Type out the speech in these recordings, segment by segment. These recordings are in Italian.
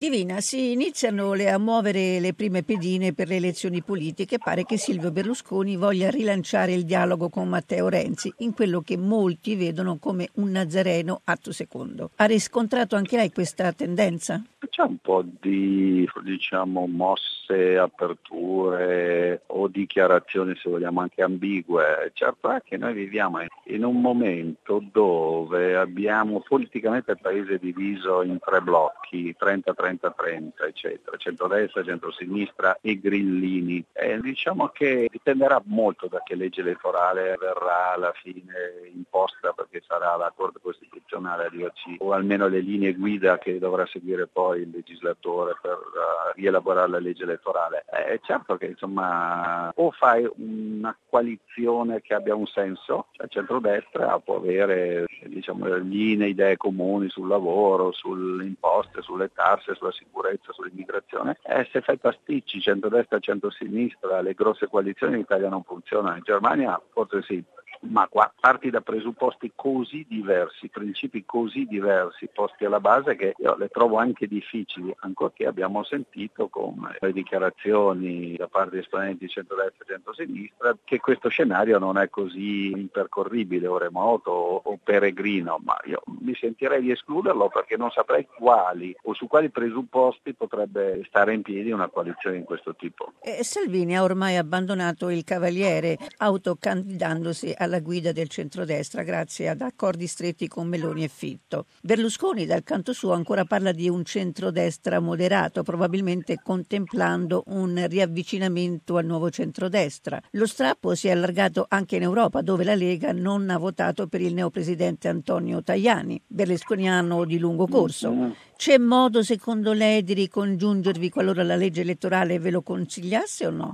Divina, si iniziano a muovere le prime pedine per le elezioni politiche. Pare che Silvio Berlusconi voglia rilanciare il dialogo con Matteo Renzi in quello che molti vedono come un Nazareno atto secondo. Ha riscontrato anche lei questa tendenza? C'è un po' di, mosse, aperture o dichiarazioni, se vogliamo, anche ambigue. Certo è che noi viviamo in un momento dove abbiamo politicamente il paese diviso in tre blocchi, 30-30-30, eccetera, centrodestra, centrosinistra e grillini. Diciamo che dipenderà molto da che legge elettorale verrà alla fine imposta, perché sarà la Corte Costituzionale a dirci, o almeno le linee guida che dovrà seguire poi il legislatore per rielaborare la legge elettorale. Certo che o fai una coalizione che abbia un senso, cioè centrodestra può avere linee, idee comuni sul lavoro, sulle imposte, sulle tasse, sulla sicurezza, sull'immigrazione. Se fai pasticci centrodestra e centrosinistra, le grosse coalizioni in Italia non funzionano. In Germania forse sì, ma qua parti da presupposti così diversi, principi così diversi posti alla base, che io le trovo anche difficili, ancorché abbiamo sentito con le dichiarazioni da parte di esponenti di centrodestra e centrosinistra che questo scenario non è così impercorribile o remoto o peregrino, ma io mi sentirei di escluderlo perché non saprei quali o su quali presupposti potrebbe stare in piedi una coalizione di questo tipo. Salvini ha ormai abbandonato il Cavaliere, autocandidandosi alla guida del centrodestra grazie ad accordi stretti con Meloni e Fitto. Berlusconi, dal canto suo, ancora parla di un centrodestra moderato, probabilmente contemplando un riavvicinamento al nuovo centrodestra. Lo strappo si è allargato anche in Europa, dove la Lega non ha votato per il neopresidente Antonio Tajani, berlusconiano di lungo corso. C'è modo, secondo lei, di ricongiungervi qualora la legge elettorale ve lo consigliasse o no?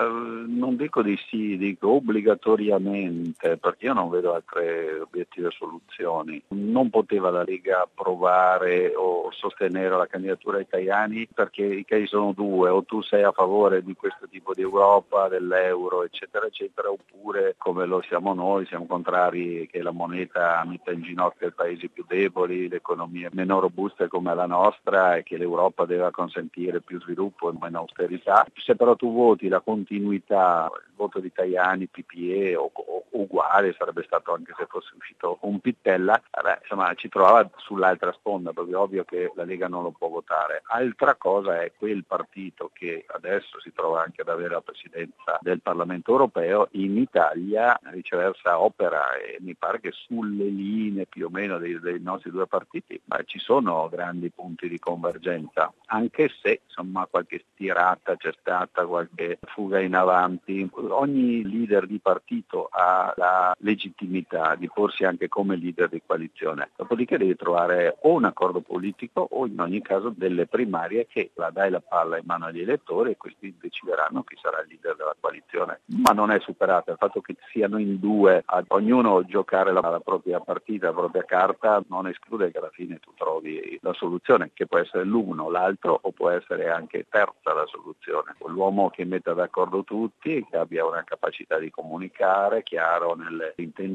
Non dico di sì, dico obbligatoriamente, perché io non vedo altre obiettive soluzioni. Non poteva la Lega approvare o sostenere la candidatura di Tajani, perché i casi sono due: o tu sei a favore di questo tipo di Europa, dell'euro, eccetera, eccetera, oppure, come lo siamo noi, siamo contrari che la moneta metta in ginocchio i paesi più deboli, le economie meno robuste come la nostra, e che l'Europa deve consentire più sviluppo e meno austerità. Se però tu voti la continuità, il voto di Tajani, PPE o uguale sarebbe stato anche se fosse uscito un Pittella, ci trovava sull'altra sponda, perché è ovvio che la Lega non lo può votare. Altra cosa è quel partito che adesso si trova anche ad avere la presidenza del Parlamento europeo, in Italia viceversa opera, e mi pare che sulle linee più o meno dei nostri due partiti ci sono grandi punti di convergenza, anche se qualche stirata c'è stata, qualche fuga in avanti. Ogni leader di partito ha la legittimità di porsi anche come leader di coalizione, dopodiché devi trovare o un accordo politico o in ogni caso delle primarie che dai la palla in mano agli elettori e questi decideranno chi sarà il leader della coalizione. Ma non è superato il fatto che siano in due, ad ognuno giocare la propria partita, la propria carta, non esclude che alla fine tu trovi la soluzione, che può essere l'uno, l'altro, o può essere anche terza la soluzione. L'uomo che metta d'accordo tutti, che abbia una capacità di comunicare, chiaro nelle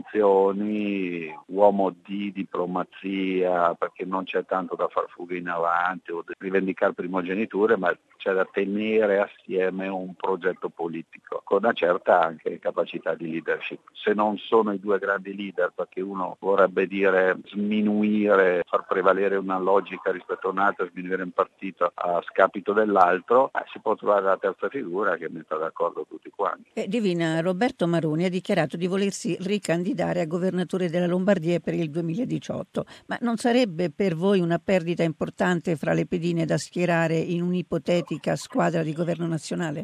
intenzioni, uomo di diplomazia, perché non c'è tanto da far fuga in avanti o di rivendicare primogeniture, ma c'è da tenere assieme un progetto politico con una certa anche capacità di leadership. Se non sono i due grandi leader, perché uno vorrebbe dire sminuire, far prevalere una logica rispetto a un'altra, sminuire un partito a scapito dell'altro, si può trovare la terza figura che metta d'accordo tutti quanti. Divina, Roberto Maroni ha dichiarato di volersi ricandidare a governatore della Lombardia per il 2018, ma non sarebbe per voi una perdita importante fra le pedine da schierare in un'ipotetica squadra di governo nazionale?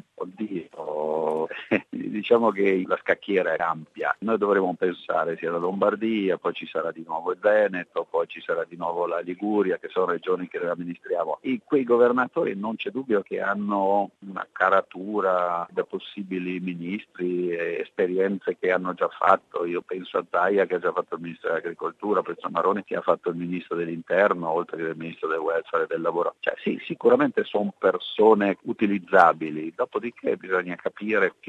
Oddio, diciamo che la scacchiera è ampia. Noi dovremo pensare sia la Lombardia, poi ci sarà di nuovo il Veneto, poi ci sarà di nuovo la Liguria, che sono regioni che noi amministriamo. E quei governatori non c'è dubbio che hanno una caratura da possibili ministri, esperienze che hanno già fatto. Io penso a Zaia, che ha già fatto il ministro dell'Agricoltura, penso a Maroni, che ha fatto il ministro dell'Interno, oltre che il ministro del Welfare e del Lavoro. Sì, sicuramente sono persone utilizzabili, dopodiché bisogna capire che sviluppo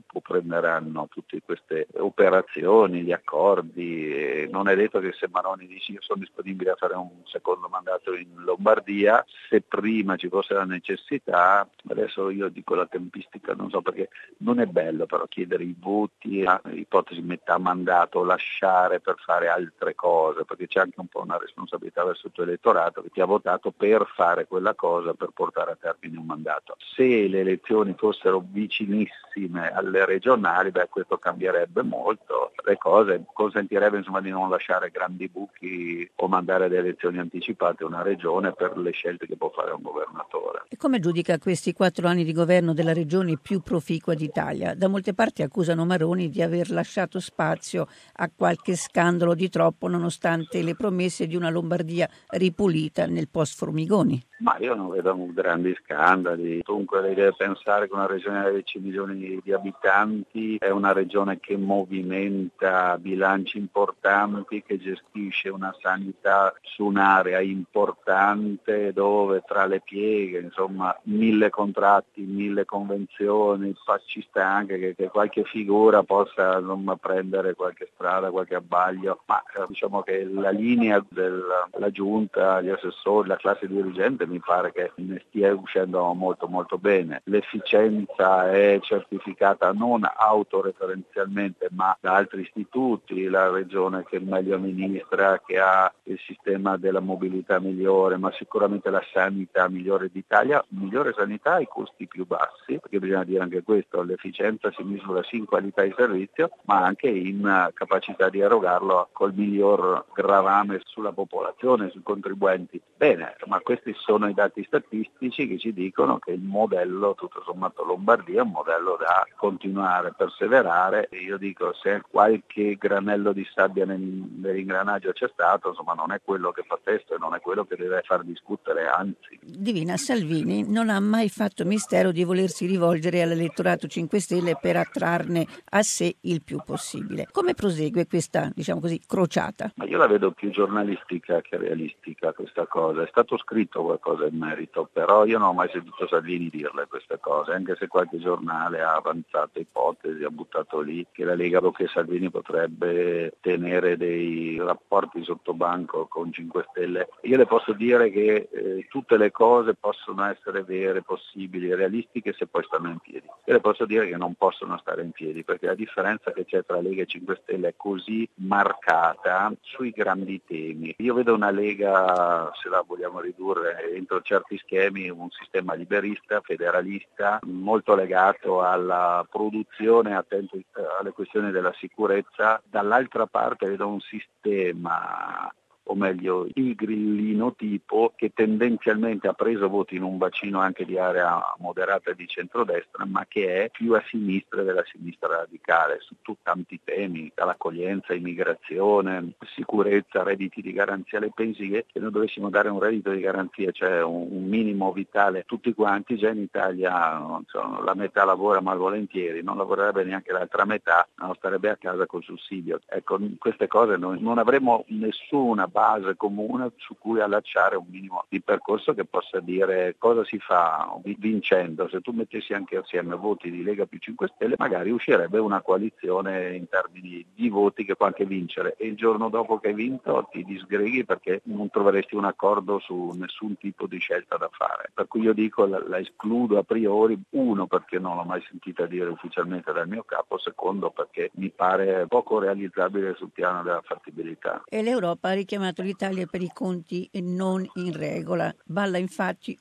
tempo prenderanno tutte queste operazioni, gli accordi. E non è detto che se Maroni dice io sono disponibile a fare un secondo mandato in Lombardia, se prima ci fosse la necessità, adesso io dico la tempistica, non so, perché non è bello però chiedere i voti a ipotesi metà mandato, lasciare per fare altre cose, perché c'è anche un po' una responsabilità verso il tuo elettorato che ti ha votato per fare quella cosa, per portare a termine un mandato. Se le elezioni fossero vicinissime alle regionali, questo cambierebbe molto le cose, consentirebbe insomma di non lasciare grandi buchi o mandare le elezioni anticipate a una regione per le scelte che può fare un governatore. E come giudica questi 4 anni di governo della regione più proficua d'Italia? Da molte parti accusano Maroni di aver lasciato spazio a qualche scandalo di troppo, nonostante le promesse di una Lombardia ripulita nel post Formigoni. Ma io non vedo grandi scandali. Dunque lei deve pensare che una regione di 10 milioni di abitanti è una regione che movimenta bilanci importanti, che gestisce una sanità su un'area importante dove tra le pieghe, insomma, 1000 contratti, 1000 convenzioni, ci sta anche che qualche figura possa prendere qualche strada, qualche abbaglio, ma diciamo che la linea della giunta, gli assessori, la classe dirigente mi pare che ne stia uscendo molto molto bene. L'efficienza è certificata non autoreferenzialmente ma da altri istituti, la regione che meglio amministra, che ha il sistema della mobilità migliore, ma sicuramente la sanità migliore d'Italia, migliore sanità ai costi più bassi, perché bisogna dire anche questo, l'efficienza si misura sia in qualità di servizio ma anche in capacità di erogarlo col miglior gravame sulla popolazione, sui contribuenti. Bene, ma questi sono i dati statistici che ci dicono che il modello, tutto sommato Lombardia, è un modello da continuare a perseverare. E io dico, se qualche granello di sabbia nell'ingranaggio c'è stato, insomma non è quello che fa testo e non è quello che deve far discutere, anzi. Divina, Salvini non ha mai fatto mistero di volersi rivolgere all'elettorato 5 Stelle per attrarne a sé il più possibile. Come prosegue questa, diciamo così, crociata? Ma io la vedo più giornalistica che realistica questa cosa. È stato scritto qualcosa in merito, però io non ho mai sentito Salvini dirle queste cose, anche se qualche giornale ha avanzato ipotesi, ha buttato lì che la Lega o che Salvini potrebbe tenere dei rapporti sottobanco con 5 Stelle. Io le posso dire che tutte le cose possono essere vere, possibili, realistiche se poi stanno in piedi. Io le posso dire che non possono stare in piedi, perché la differenza che c'è tra Lega e 5 Stelle è così marcata sui grandi temi. Io vedo una Lega, se la vogliamo ridurre entro certi schemi, un sistema liberista, federalista, molto legato alla produzione, attento alle questioni della sicurezza. Dall'altra parte vedo un sistema, o meglio il grillino tipo, che tendenzialmente ha preso voti in un bacino anche di area moderata e di centrodestra, ma che è più a sinistra della sinistra radicale su tanti temi, dall'accoglienza, immigrazione, sicurezza, redditi di garanzia. Le pensi che se noi dovessimo dare un reddito di garanzia, cioè un minimo vitale a tutti quanti, già in Italia la metà lavora malvolentieri, non lavorerebbe neanche l'altra metà, non starebbe a casa col sussidio. Ecco, queste cose noi non avremo nessuna base comune su cui allacciare un minimo di percorso che possa dire cosa si fa vincendo. Se tu mettessi anche assieme voti di Lega più 5 Stelle, magari uscirebbe una coalizione in termini di voti che può anche vincere, e il giorno dopo che hai vinto ti disgreghi perché non troveresti un accordo su nessun tipo di scelta da fare. Per cui io dico la escludo a priori, uno perché non l'ho mai sentita dire ufficialmente dal mio capo, secondo perché mi pare poco realizzabile sul piano della fattibilità. E l'Europa ha richiamato l'Italia per i conti non in regola, balla infatti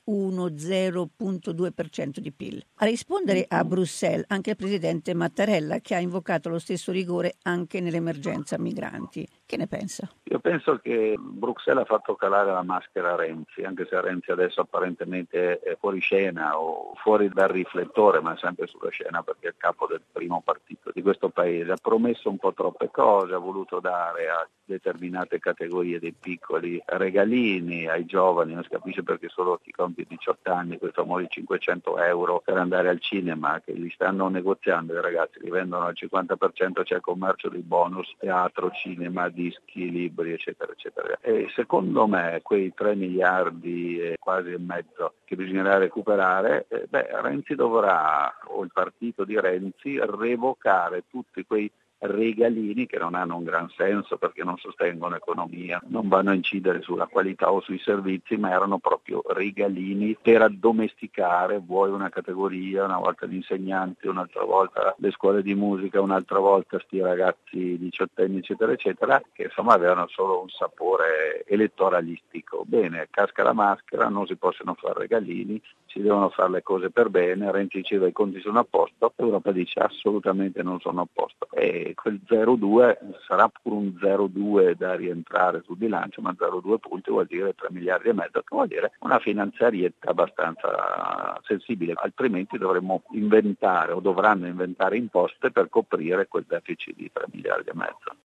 0,2% di PIL. A rispondere a Bruxelles anche il presidente Mattarella, che ha invocato lo stesso rigore anche nell'emergenza migranti. Che ne pensa? Io penso che Bruxelles ha fatto calare la maschera a Renzi, anche se Renzi adesso apparentemente è fuori scena o fuori dal riflettore, ma è sempre sulla scena perché è il capo del primo partito di questo paese. Ha promesso un po' troppe cose, ha voluto dare a determinate categorie dei piccoli regalini, ai giovani non si capisce perché solo chi compie 18 anni, quei famosi 500 euro per andare al cinema, che li stanno negoziando i ragazzi, li vendono al 50%, c'è il commercio dei bonus, teatro, cinema, dischi, libri, eccetera, eccetera. E secondo me quei 3 miliardi e quasi e mezzo che bisognerà recuperare, Renzi dovrà, o il partito di Renzi, revocare tutti quei regalini che non hanno un gran senso perché non sostengono economia, non vanno a incidere sulla qualità o sui servizi, ma erano proprio regalini per addomesticare, vuoi una categoria, una volta gli insegnanti, un'altra volta le scuole di musica, un'altra volta sti ragazzi diciottenni, eccetera, eccetera, che insomma avevano solo un sapore elettoralistico. Bene, casca la maschera, non si possono fare regalini, si devono fare le cose per bene. Renzi diceva i conti sono a posto, l'Europa dice assolutamente non sono a posto. E quel 0,2 sarà pure un 0,2 da rientrare sul bilancio, ma 0,2 punti vuol dire 3 miliardi e mezzo, che vuol dire una finanziarietta abbastanza sensibile, altrimenti dovremmo inventare o dovranno inventare imposte per coprire quel deficit di 3 miliardi e mezzo.